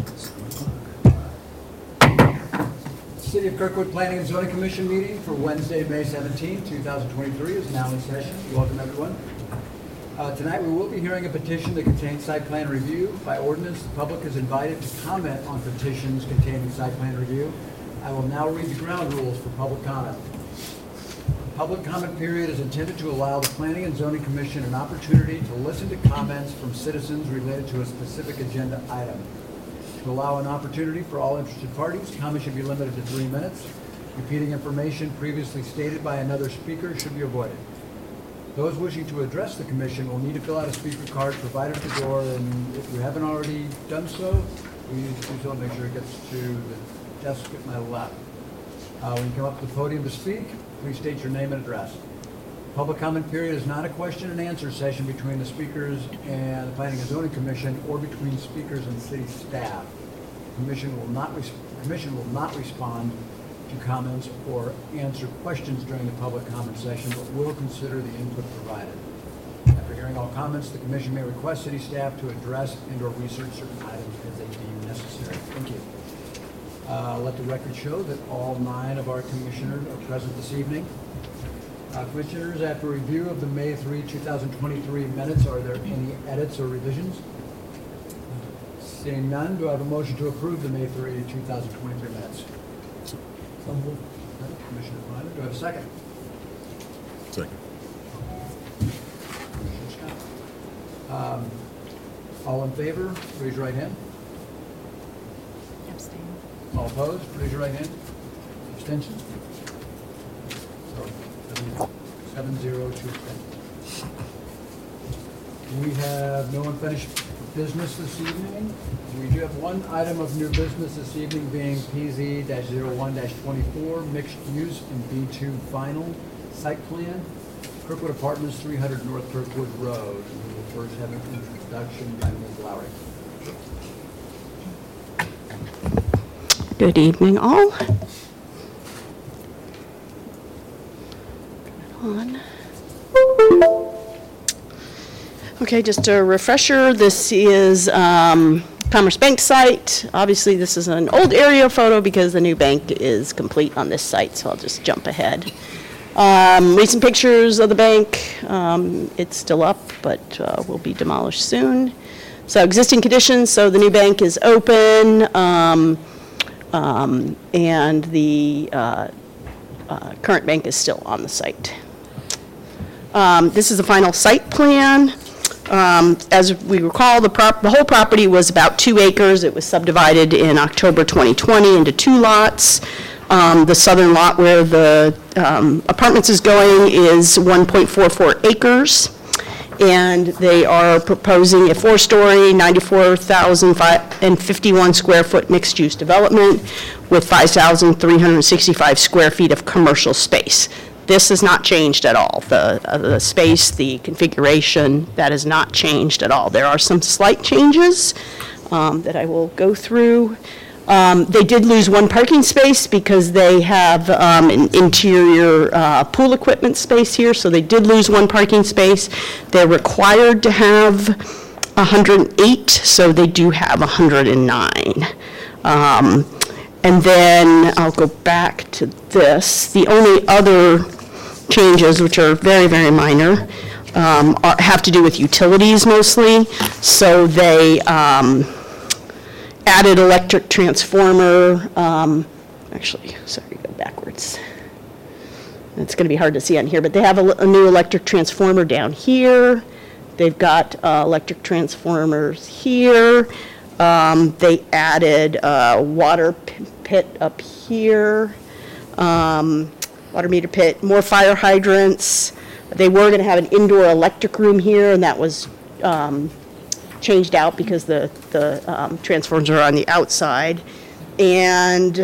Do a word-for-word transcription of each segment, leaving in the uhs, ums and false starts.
City of Kirkwood Planning and Zoning Commission meeting for Wednesday, May seventeenth, two thousand twenty-three is now in session. Welcome, everyone. Uh, Tonight, we will be hearing a petition that contains site plan review. By ordinance, the public is invited to comment on petitions containing site plan review. I will now read the ground rules for public comment. The public comment period is intended to allow the Planning and Zoning Commission an opportunity to listen to comments from citizens related to a specific agenda item. To allow an opportunity for all interested parties, comments should be limited to three minutes. Repeating information previously stated by another speaker should be avoided. Those wishing to address the commission will need to fill out a speaker card provided at the door, and if you haven't already done so, please do so. Make sure it gets to the desk at my left. Uh, when you come up to the podium to speak, please state your name and address. Public comment period is not a question and answer session between the speakers and the Planning and Zoning Commission or between speakers and city staff. Commission will not res- Commission will not respond to comments or answer questions during the public comment session, but will consider the input provided. After hearing all comments, the Commission may request city staff to address and or research certain items as they deem necessary. Thank you. Uh, let the record show that all nine of our commissioners are present this evening. Uh, Commissioners, after review of the May third, two thousand twenty-three minutes, are there any edits or revisions? Seeing none, do I have a motion to approve the May third, two thousand twenty-three minutes? So moved. Commissioner Kleiner, do I have a second? Second. Commissioner Scott. Um, all in favor, raise your right hand. Abstain. All opposed, raise your right hand. Abstention? So, seven zero two abstentions. We have no unfinished business this evening. We do have one item of new business this evening, being P Z zero one twenty-four, mixed use in B two final site plan, Kirkwood Apartments, three hundred North Kirkwood Road. We will first have an introduction by Miz Lowry. Good evening, all. On. Okay, just a refresher, this is um, Commerce Bank site. Obviously, this is an old area photo because the new bank is complete on this site, so I'll just jump ahead. Um, recent pictures of the bank. Um, it's still up, but uh, will be demolished soon. So existing conditions, so the new bank is open, um, um, and the uh, uh, current bank is still on the site. Um, this is the final site plan. Um, as we recall, the, prop the whole property was about two acres. It was subdivided in October twenty twenty into two lots. Um, the southern lot where the um, apartments is going is one point four four acres. And they are proposing a four-story, ninety-four thousand fifty-one square foot mixed-use development with five thousand three hundred sixty-five square feet of commercial space. This has not changed at all. The, uh, the space, the configuration, that has not changed at all. There are some slight changes um, that I will go through. Um, they did lose one parking space because they have um, an interior uh, pool equipment space here, so they did lose one parking space. They're required to have one hundred eight, so they do have one hundred nine. Um, And then I'll go back to this. The only other changes, which are very, very minor, um, are, have to do with utilities mostly. So they um, added electric transformer. Um, actually, sorry, go backwards. It's going to be hard to see on here, but they have a, a new electric transformer down here. They've got uh, electric transformers here. Um, they added a water pit up here, um, water meter pit, more fire hydrants. They were going to have an indoor electric room here, and that was um, changed out because the, the um, transformers are on the outside. And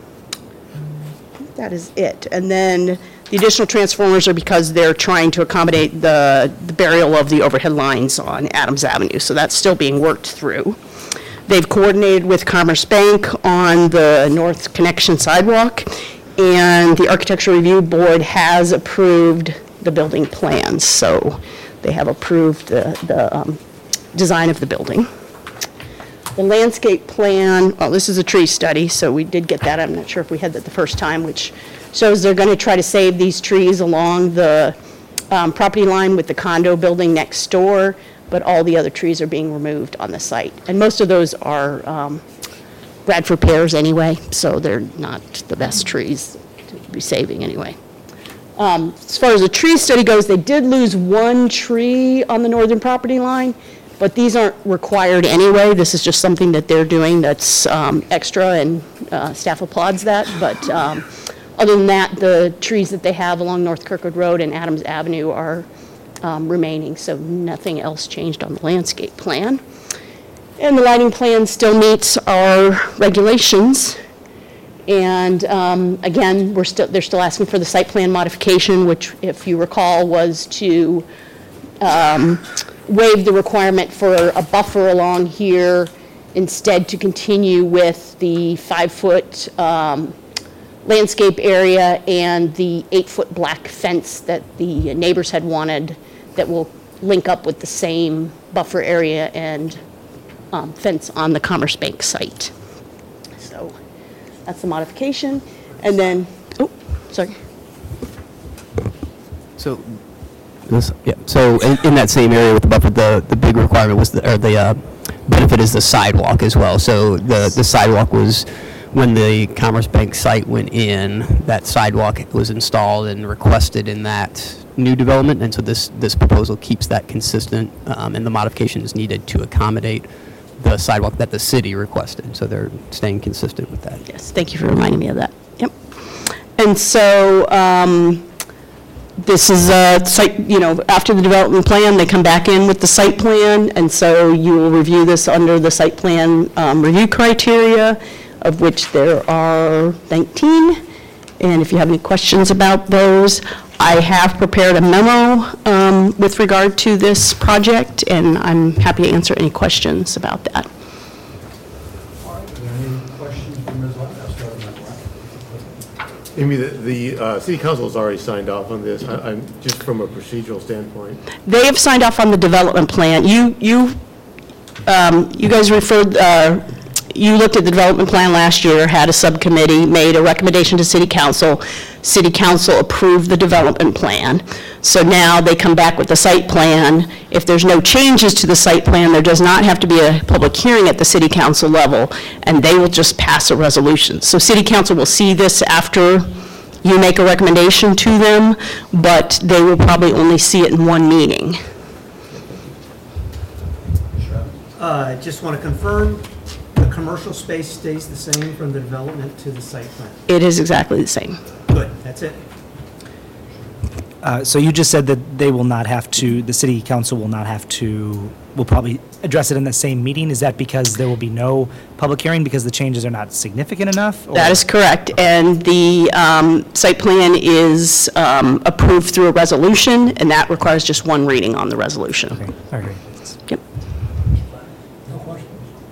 that is it. And then the additional transformers are because they're trying to accommodate the, the burial of the overhead lines on Adams Avenue, so that's still being worked through. They've coordinated with Commerce Bank on the North Connection sidewalk, and the Architectural Review Board has approved the building plans, so they have approved the, the um, design of the building. The landscape plan, well, this is a tree study, so we did get that. I'm not sure if we had that the first time, which shows they're going to try to save these trees along the um, property line with the condo building next door, but all the other trees are being removed on the site. And most of those are um, Bradford pears anyway, so they're not the best trees to be saving anyway. Um, As far as the tree study goes, they did lose one tree on the northern property line, but these aren't required anyway. This is just something that they're doing that's um, extra, and uh, staff applauds that. But um, other than that, the trees that they have along North Kirkwood Road and Adams Avenue are um, remaining, so nothing else changed on the landscape plan. And the lighting plan still meets our regulations. And um, again, we're still, they're still asking for the site plan modification, which, if you recall, was to um, waive the requirement for a buffer along here, instead to continue with the five-foot um, landscape area and the eight-foot black fence that the neighbors had wanted, that will link up with the same buffer area and um, fence on the Commerce Bank site. So that's the modification. And then, oh, sorry. So, this, yeah, so in, in that same area with the buffer, the, the big requirement was, the, or the uh, benefit is the sidewalk as well. So the, the sidewalk was, when the Commerce Bank site went in, that sidewalk was installed and requested in that new development, and so this, this proposal keeps that consistent, um, and the modification is needed to accommodate the sidewalk that the city requested, so they're staying consistent with that. Yes, thank you for reminding me of that. Yep. And so um, this is a site, you know, after the development plan, they come back in with the site plan, and so you will review this under the site plan um, review criteria, of which there are nineteen. And if you have any questions about those, I have prepared a memo um, with regard to this project, and I'm happy to answer any questions about that. All right, are there any questions from Miz Lund? I'll start with my wife. Amy, the, the uh, city council has already signed off on this. I, I'm just from a procedural standpoint. They have signed off on the development plan. You, you, um, you guys referred, uh, you looked at the development plan last year, had a subcommittee, made a recommendation to city council. City council approved the development plan. So now they come back with the site plan. If there's no changes to the site plan, there does not have to be a public hearing at the city council level, and they will just pass a resolution. So city council will see this after you make a recommendation to them, but they will probably only see it in one meeting. Uh, Just want to confirm, the commercial space stays the same from the development to the site plan? It is exactly the same. Good, that's it. Uh, So you just said that they will not have to, the city council will not have to, will probably address it in the same meeting? Is that because there will be no public hearing because the changes are not significant enough? or- That is correct, and the um, site plan is um, approved through a resolution, and that requires just one reading on the resolution. Okay, all right, great. Yep. No questions?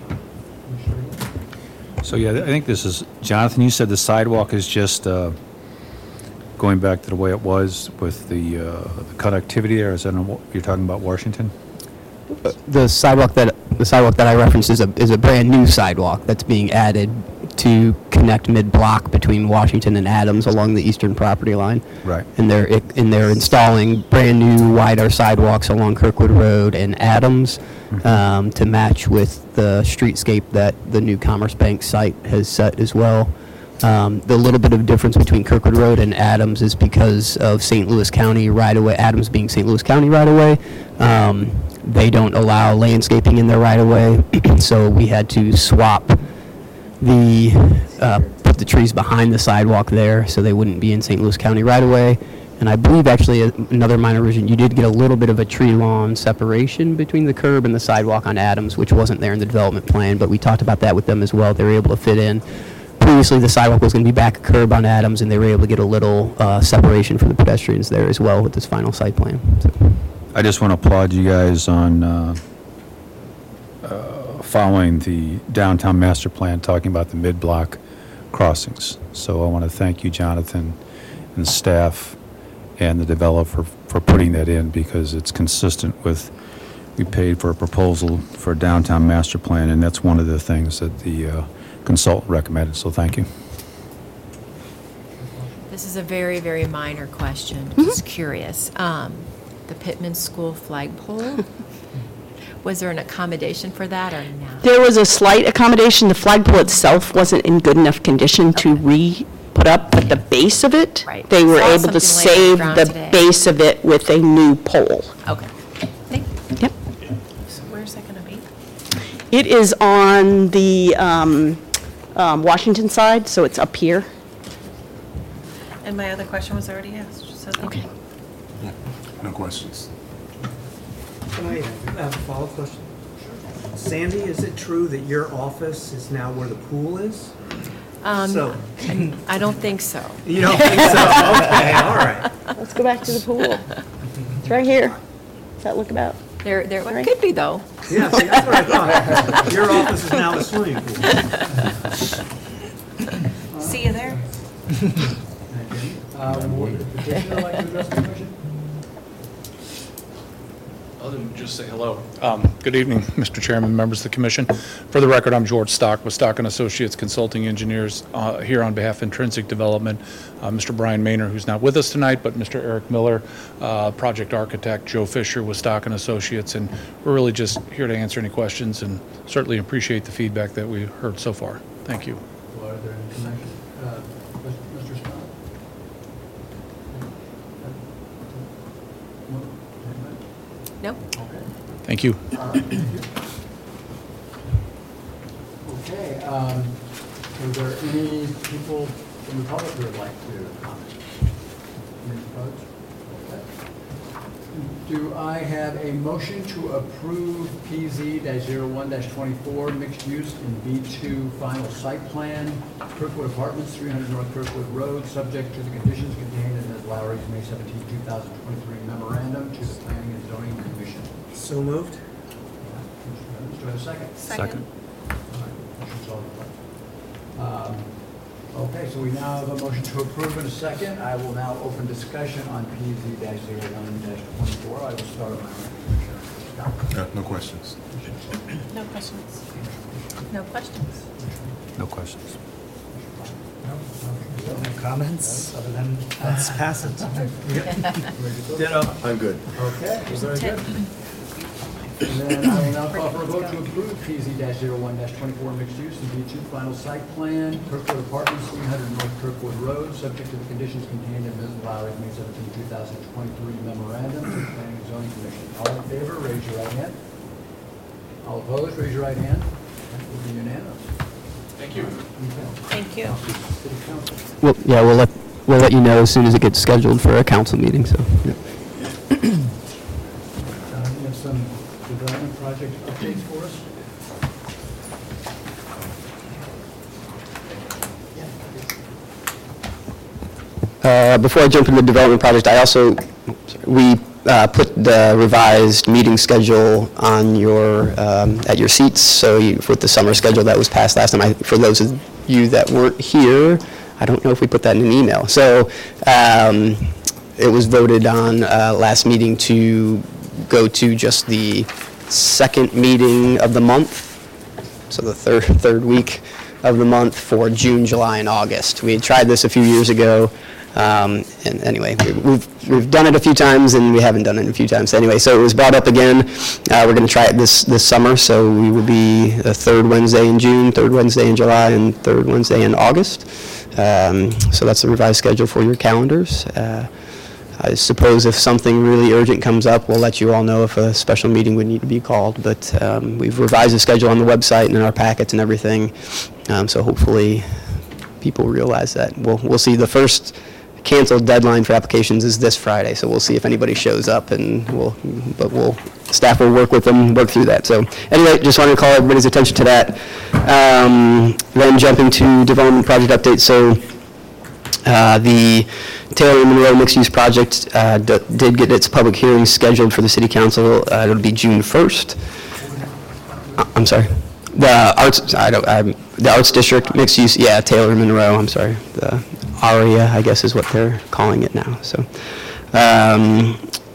So, yeah, I think this is, Jonathan, you said the sidewalk is just uh, going back to the way it was with the uh, the connectivity there. Is that, on Wa- you're talking about Washington? The sidewalk that, the sidewalk that I referenced is a, is a brand-new sidewalk that's being added to connect mid-block between Washington and Adams along the eastern property line. Right. And they're, and they're installing brand-new wider sidewalks along Kirkwood Road and Adams um, to match with the streetscape that the new Commerce Bank site has set as well. Um, the little bit of difference between Kirkwood Road and Adams is because of Saint Louis County right-of-way, Adams being Saint Louis County right-of-way. Um, they don't allow landscaping in their right-of-way, so we had to swap the, uh, put the trees behind the sidewalk there so they wouldn't be in Saint Louis County right-of-way. And I believe actually a- another minor revision, you did get a little bit of a tree lawn separation between the curb and the sidewalk on Adams, which wasn't there in the development plan, but we talked about that with them as well. They were able to fit in. Previously, the sidewalk was going to be back a curb on Adams, and they were able to get a little uh, separation for the pedestrians there as well with this final site plan. So, I just want to applaud you guys on uh, uh, following the downtown master plan, talking about the mid-block crossings. So I want to thank you, Jonathan, and staff, and the developer for putting that in, because it's consistent with we paid for a proposal for a downtown master plan, and that's one of the things that the uh, consultant recommended, so thank you. This is a very, very minor question, just curious. Um, The Pittman School flagpole, was there an accommodation for that or not? There was a slight accommodation. The flagpole itself wasn't in good enough condition to re-put up, but the base of it, Right. they were Saw able to something laying save around the today. base of it with a new pole. Okay, thank you. Yep. So where's that going to be? It is on the um, um, Washington side, so it's up here. And my other question was already asked, so thank you. No questions. Can I have a follow-up question? Sandy, is it true that your office is now where the pool is? Um, So, I don't think so. you don't think so? Okay, all right. Let's go back to the pool. It's right here. Does that look about? There, there Right. could be, though. Yeah, see, that's what I thought. Your office is now a swimming pool. See you there. Um, would the petitioner like to address the commission? Other than just say hello. Um, Good evening, Mister Chairman, members of the commission. For the record, I'm George Stock with Stock and Associates Consulting Engineers, uh, here on behalf of Intrinsic Development. Uh, Mister Brian Maynor, who's not with us tonight, but Mister Eric Miller, uh, project architect, Joe Fisher with Stock and Associates, and we're really just here to answer any questions and certainly appreciate the feedback that we heard so far. Thank you. Well, are there any connections? Uh, Mister Scott? No? Okay. Thank you. All right, thank you. Okay, um, are there any people from the public who would like to comment? Any opposed? Okay. Do I have a motion to approve P Z zero one twenty-four mixed use in B two final site plan, Kirkwood Apartments, three hundred North Kirkwood Road, subject to the conditions contained in Miz Lowry's May seventeenth, two thousand twenty-three memorandum to the Planning and Zoning Commission? So moved? Do I have a second? Second. All right, motion's all in place. Um, Okay, so we now have a motion to approve in a second. I will now open discussion on P Z zero one twenty-four. I will start with my Commissioner Uh, No questions. No questions. No questions. No questions. No comments, other than let's pass it. Ditto. I'm good. Okay, very good. And then I will now call for a vote to approve P Z zero one twenty-four mixed use in B two final site plan, Kirkwood Apartments, three hundred North Kirkwood Road, subject to the conditions contained in Miz Lowry's May seventeenth, two thousand twenty-three memorandum to the Planning and Zoning Commission. All in favor, raise your right hand. All opposed, raise your right hand. That will be unanimous. Thank you. Thank you. City Council. Well, yeah, we'll let, we'll let you know as soon as it gets scheduled for a council meeting, so. yeah. Uh, You have some development project updates for us? Uh, Before I jump into the development project, I also, we uh, put the revised meeting schedule on your, um, at your seats, so you, with the summer schedule that was passed last time, I- for those of you that weren't here, I don't know if we put that in an email. So um, it was voted on uh, last meeting to go to just the second meeting of the month, so the third, third week of the month for June, July, and August. We had tried this a few years ago, um, and anyway, we- we've, we've done it a few times, and we haven't done it a few times. Anyway, so it was brought up again. Uh, we're going to try it this, this summer, so we will be the third Wednesday in June, third Wednesday in July, and third Wednesday in August. Um, So that's the revised schedule for your calendars. Uh, I suppose if something really urgent comes up, we'll let you all know if a special meeting would need to be called, but um, we've revised the schedule on the website and in our packets and everything, um, so hopefully people realize that. We'll, we'll see. The first canceled deadline for applications is this Friday, so we'll see if anybody shows up, and we'll, but we'll, staff will work with them, work through that. So anyway, just wanted to call everybody's attention to that. Um, Then jumping to development project updates, so Uh, the Taylor and Monroe mixed-use project uh, d- did get its public hearing scheduled for the city council. Uh, It'll be June first. Uh, I'm sorry. The arts, I don't, I'm, the Arts District mixed-use, yeah, Taylor and Monroe, I'm sorry. The ARIA, I guess is what they're calling it now, so. Um,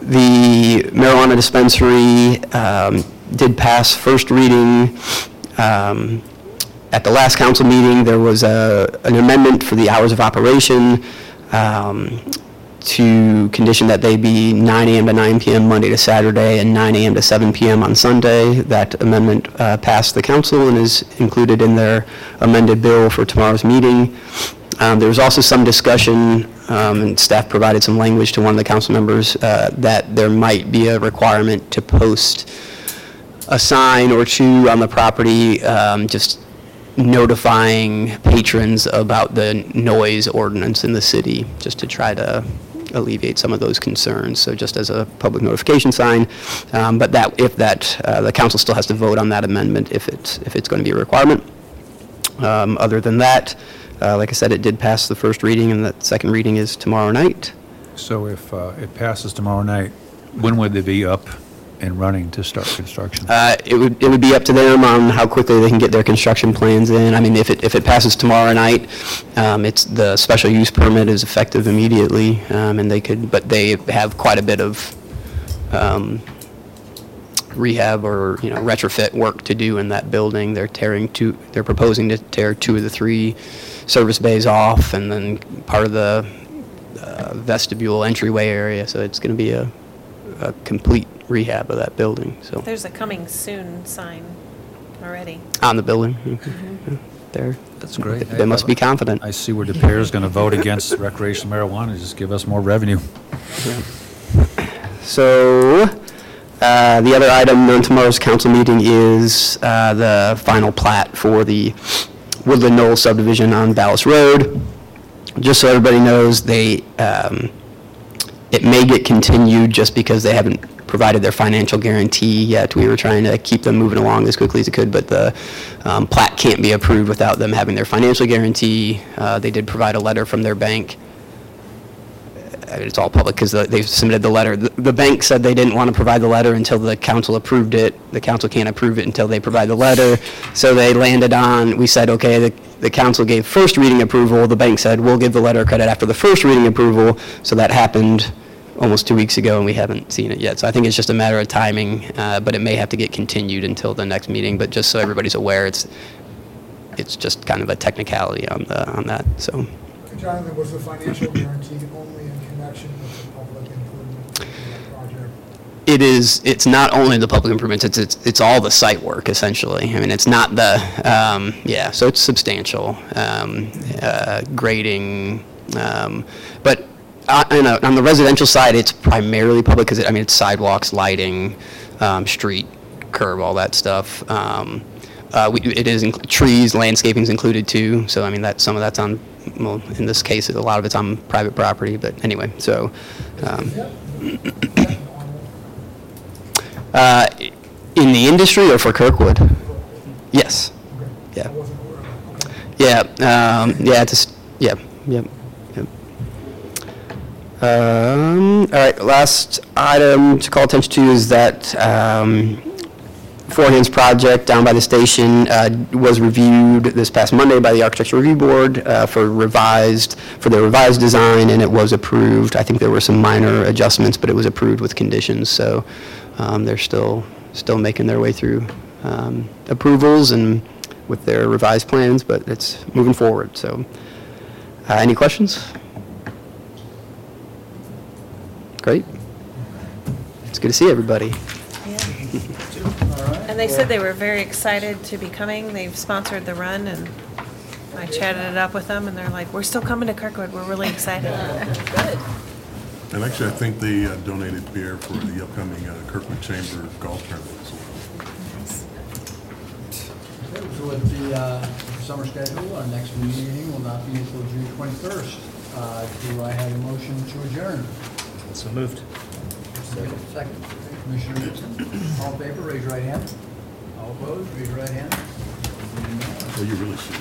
The marijuana dispensary um, did pass first reading. Um, At the last council meeting, there was a, an amendment for the hours of operation um, to condition that they be nine a m to nine p m Monday to Saturday and nine a m to seven p m on Sunday. That amendment uh, passed the council and is included in their amended bill for tomorrow's meeting. Um, There was also some discussion, um, and staff provided some language to one of the council members, uh, that there might be a requirement to post a sign or two on the property, um, just notifying patrons about the noise ordinance in the city, just to try to alleviate some of those concerns. So just as a public notification sign, um, but that, if that, uh, the council still has to vote on that amendment if it's, if it's going to be a requirement. Um, Other than that, uh, like I said, it did pass the first reading, and that second reading is tomorrow night. So if uh, it passes tomorrow night, when would they be up and running to start construction? Uh, It would, it would be up to them on how quickly they can get their construction plans in. I mean, if it, if it passes tomorrow night, um, it's, the special use permit is effective immediately, um, and they could, but they have quite a bit of um, rehab or, you know, retrofit work to do in that building. They're tearing two, they're proposing to tear two of the three service bays off, and then part of the uh, vestibule entryway area, so it's going to be a, a complete rehab of that building, so. There's a coming soon sign already. On the building? Yeah, there. That's great. They must be confident. I see where De Pere is going to vote against recreational marijuana, just give us more revenue. So, uh, the other item on tomorrow's council meeting is uh, the final plat for the Woodland Knoll subdivision on Ballas Road. Just so everybody knows, they, um, it may get continued just because they haven't provided their financial guarantee yet. We were trying to keep them moving along as quickly as it could, but the um, plat can't be approved without them having their financial guarantee. Uh, They did provide a letter from their bank. I mean, it's all public because they submitted the letter. The, the bank said they didn't want to provide the letter until the council approved it. The council can't approve it until they provide the letter. So they landed on, we said, okay, the, the council gave first reading approval. The bank said, we'll give the letter of credit after the first reading approval. So that happened almost two weeks ago, and we haven't seen it yet. So I think it's just a matter of timing, uh, but it may have to get continued until the next meeting. But just so everybody's aware, it's it's just kind of a technicality on the on that. So. Jonathan, was the financial guarantee only in connection with the public improvement project? It is, it's not only the public improvements, it's, it's, it's all the site work, essentially. I mean, it's not the, um, yeah, so it's substantial, um, uh, grading, um, but on, on a- on the residential side, it's primarily public, because, I mean, it's sidewalks, lighting, um, street, curb, all that stuff. Um, uh, we, it is, inc- trees, landscaping's included too, so, I mean, that, some of that's on, well, in this case, a lot of it's on private property, but anyway, so, um, Uh, in the industry or for Kirkwood? Yes. Yeah. Yeah. Um, yeah. Just yeah. Yep. Yep. Um, all right. Last item to call attention to is that um, Four Hands project down by the station uh, was reviewed this past Monday by the Architecture Review Board uh, for revised for their revised design, and it was approved. I think there were some minor adjustments, but it was approved with conditions. So. Um, they're still still making their way through um, approvals and with their revised plans, but it's moving forward. So, uh, any questions? Great. It's good to see everybody. And they said they were very excited to be coming. They've sponsored the run, and I chatted it up with them, and they're like, we're still coming to Kirkwood. We're really excited. Good. And actually, I think they uh, donated beer for the upcoming uh, Kirkwood Chamber golf tournament as well. Okay, so with the uh, summer schedule, our next meeting will not be until June twenty-first. Uh, Do I have a motion to adjourn? So moved. Second. Second. Commissioner Nixon, all in favor, raise your right hand. All opposed, raise your right hand. Well, you really should.